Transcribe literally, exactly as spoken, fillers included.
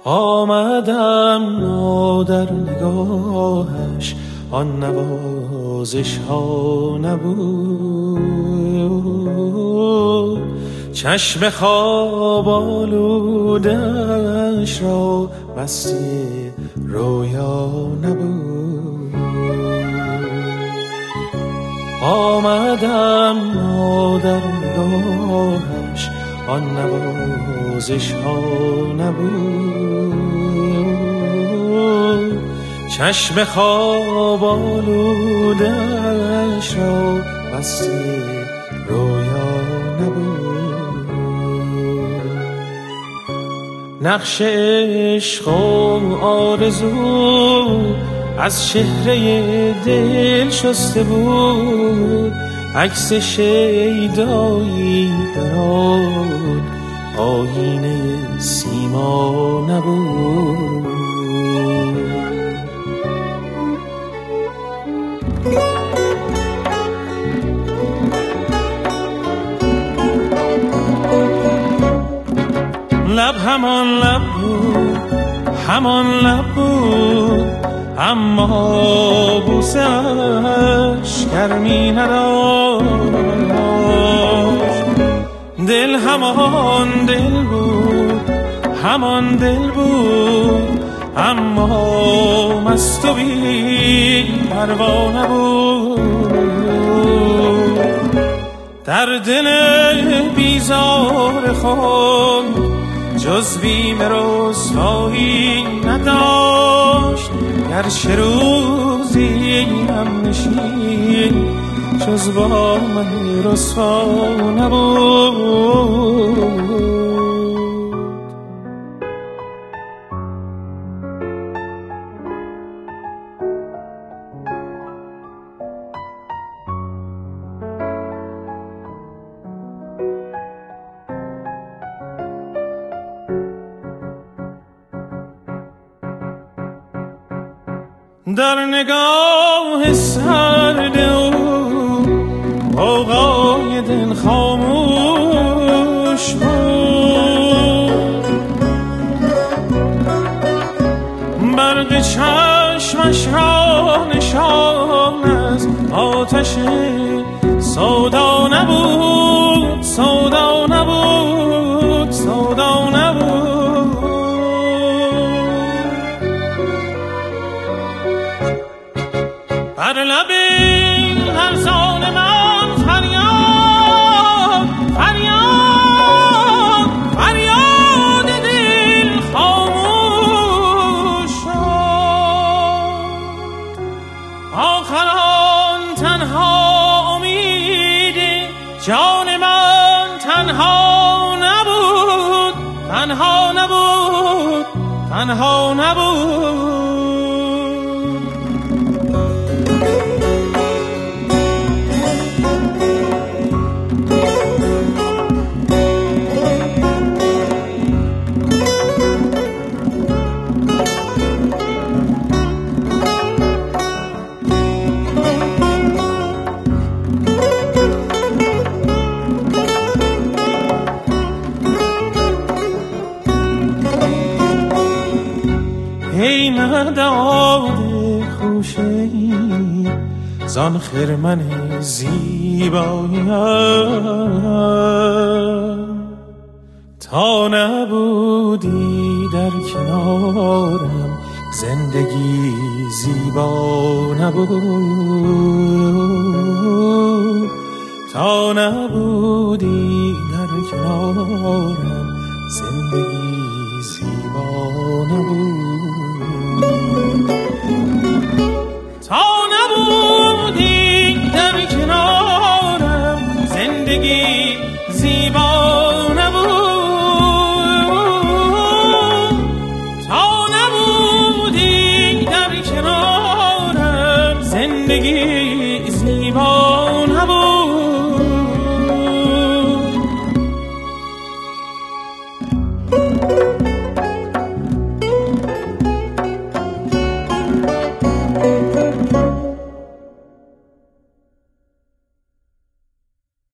آمدم نا در نگاهش آن نوازش ها نبود، چشم خواب آلودش را بسته رویا نبود. آمدم نا در نگاهش آن نوازش ها نبود، چشم خواب آلودش را بسته رویا نبود. نقش عشق و آرزو از چهره دل شسته بود، عکس شیدایی در آن آینه سیما نبود. لب همان لب بود، همان لب بود، اما بوسش گرمی نداشت. دل همان دل بود، همان دل بود، اما مست و بی پروا نبود. در دل بیزار خود جز بیم رسوایی نداشت، گرچه روزی هم نشین جز با من رسوا نبود. در نگاه سرد او غوغای دل خاموش بود، برق چشمش را نشان از آتش سودا نبود، سودا نبود، سودا نبود. بر لب لرزان من فریاد، فریاد، فریاد دل خاموش شد. آخران تنها امید جان من تنها نبود، تنها نبود، تنها نبود. ای مداد خوشی زان خرمن زیبایم، تا نبودی در کنارم زندگی زیبا نبود. تا نبودی در کنارم